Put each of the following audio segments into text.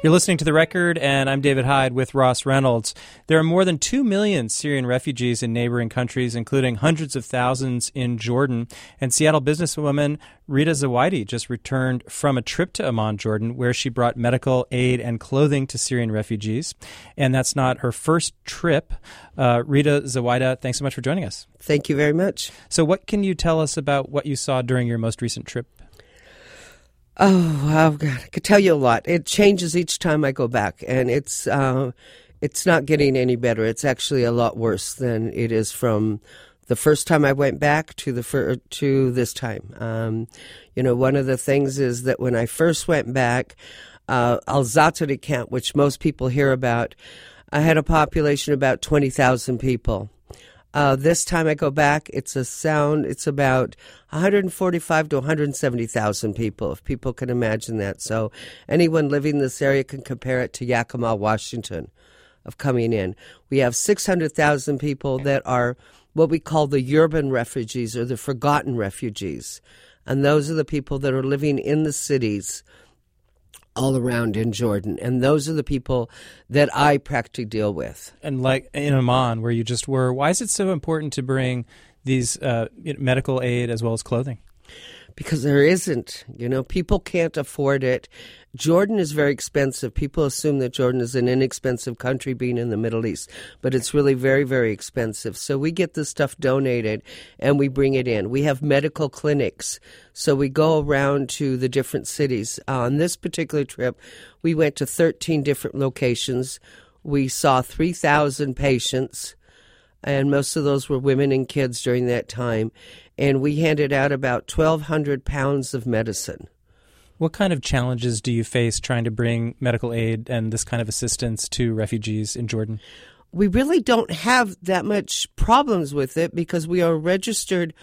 You're listening to The Record, and I'm David Hyde with Ross Reynolds. There are more than 2 million Syrian refugees in neighboring countries, including hundreds of thousands in Jordan. And Seattle businesswoman Rita Zawaidi just returned from a trip to Amman, Jordan, where she brought medical aid and clothing to Syrian refugees. And that's not her first trip. Rita Zawaidi, thanks so much for joining us. Thank you very much. So what can you tell us about what you saw during your most recent trip? Oh, God, I could tell you a lot. It changes each time I go back, and it's not getting any better. It's actually a lot worse than it is from the first time I went back to this time. One of the things is that when I first went back, Al-Zatari camp, which most people hear about, I had a population of about 20,000 people. This time I go back, it's about 145 to 170,000 people, if people can imagine that. So anyone living in this area can compare it to Yakima, Washington, of coming in. We have 600,000 people that are what we call the urban refugees or the forgotten refugees. And those are the people that are living in the cities all around in Jordan. And those are the people that I practically deal with. And like in Amman, where you just were, why is it so important to bring these medical aid as well as clothing? Because there isn't. People can't afford it. Jordan is very expensive. People assume that Jordan is an inexpensive country being in the Middle East, but it's really very, very expensive. So we get this stuff donated and we bring it in. We have medical clinics. So we go around to the different cities. On this particular trip, we went to 13 different locations. We saw 3,000 patients, and most of those were women and kids during that time. And we handed out about 1,200 pounds of medicine. What kind of challenges do you face trying to bring medical aid and this kind of assistance to refugees in Jordan? We really don't have that much problems with it because we are a registered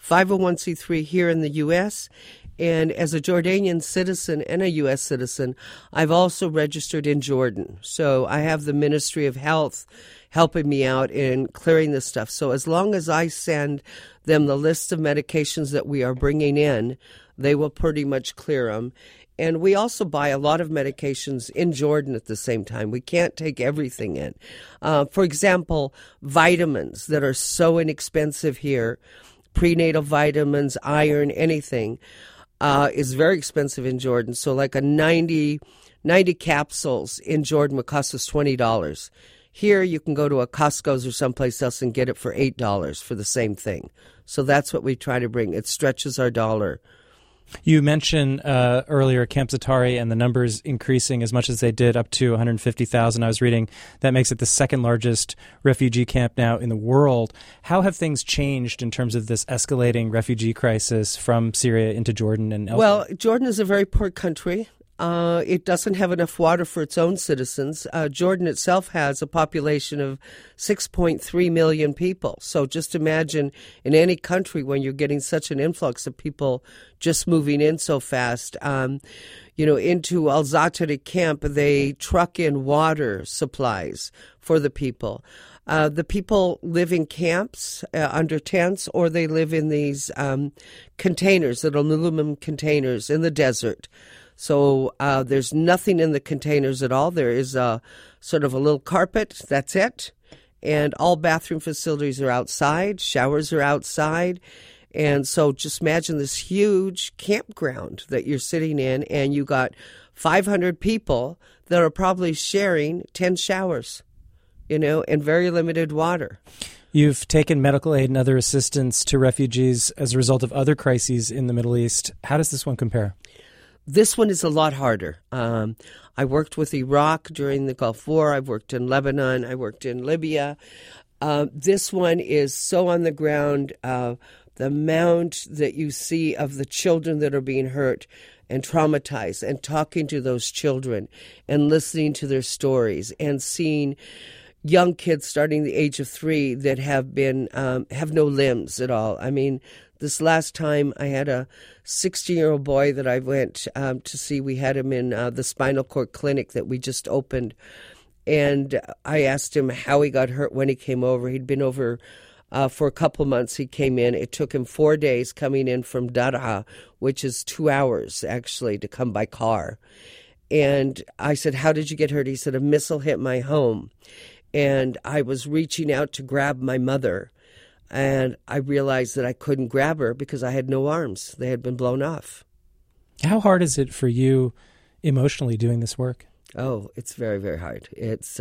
501c3 here in the U.S., and as a Jordanian citizen and a U.S. citizen, I've also registered in Jordan. So I have the Ministry of Health helping me out in clearing this stuff. So as long as I send them the list of medications that we are bringing in, they will pretty much clear them. And we also buy a lot of medications in Jordan at the same time. We can't take everything in. For example, vitamins that are so inexpensive here, prenatal vitamins, iron, anything, is very expensive in Jordan. So like a 90 capsules in Jordan would cost us $20. Here you can go to a Costco's or someplace else and get it for $8 for the same thing. So that's what we try to bring. It stretches our dollar. You mentioned earlier Camp Zatari and the numbers increasing as much as they did, up to 150,000. I was reading that makes it the second largest refugee camp now in the world. How have things changed in terms of this escalating refugee crisis from Syria into Jordan and elsewhere? Well, Jordan is a very poor country. It doesn't have enough water for its own citizens. Jordan itself has a population of 6.3 million people. So just imagine in any country when you're getting such an influx of people just moving in so fast. Into Al-Zatari camp, they truck in water supplies for the people. The people live in camps under tents, or they live in these containers, little aluminum containers in the desert. So there's nothing in the containers at all. There is sort of a little carpet. That's it. And all bathroom facilities are outside. Showers are outside. And so just imagine this huge campground that you're sitting in, and you got 500 people that are probably sharing 10 showers, and very limited water. You've taken medical aid and other assistance to refugees as a result of other crises in the Middle East. How does this one compare? This one is a lot harder. I worked with Iraq during the Gulf War. I've worked in Lebanon. I worked in Libya. This one is so on the ground. The amount that you see of the children that are being hurt and traumatized, and talking to those children and listening to their stories, and seeing young kids starting the age of 3 that have no limbs at all. I mean, this last time I had a 16-year-old boy that I went to see. We had him in the spinal cord clinic that we just opened. And I asked him how he got hurt when he came over. He'd been over for a couple months. He came in. It took him 4 days coming in from Daraa, which is 2 hours, actually, to come by car. And I said, how did you get hurt? He said, a missile hit my home. And I was reaching out to grab my mother. And I realized that I couldn't grab her because I had no arms. They had been blown off. How hard is it for you emotionally doing this work? Oh, it's very, very hard. It's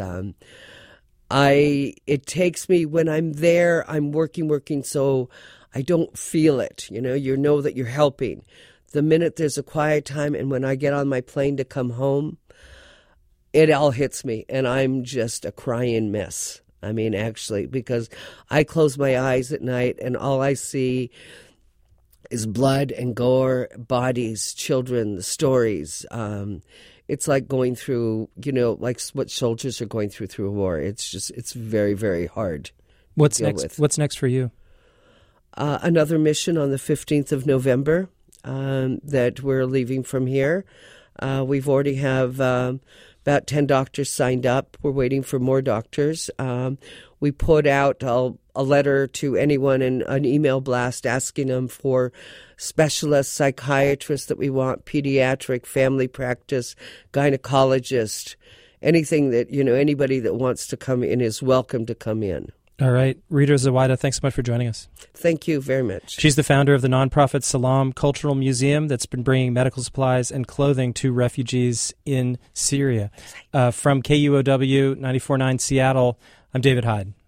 it takes me, when I'm there, I'm working, so I don't feel it. You know that you're helping. The minute there's a quiet time and when I get on my plane to come home, it all hits me and I'm just a crying mess. I mean, actually, because I close my eyes at night and all I see is blood and gore, bodies, children, stories. It's like going through, like what soldiers are going through a war. It's very, very hard. What's next? What's next for you? Another mission on the 15th of November that we're leaving from here. We've already have about 10 doctors signed up. We're waiting for more doctors. We put out a letter to anyone in an email blast asking them for specialists, psychiatrists that we want, pediatric, family practice, gynecologist, anything that, anybody that wants to come in is welcome to come in. All right. Rita Zawida, thanks so much for joining us. Thank you very much. She's the founder of the nonprofit Salam Cultural Museum that's been bringing medical supplies and clothing to refugees in Syria. From KUOW 94.9 Seattle, I'm David Hyde.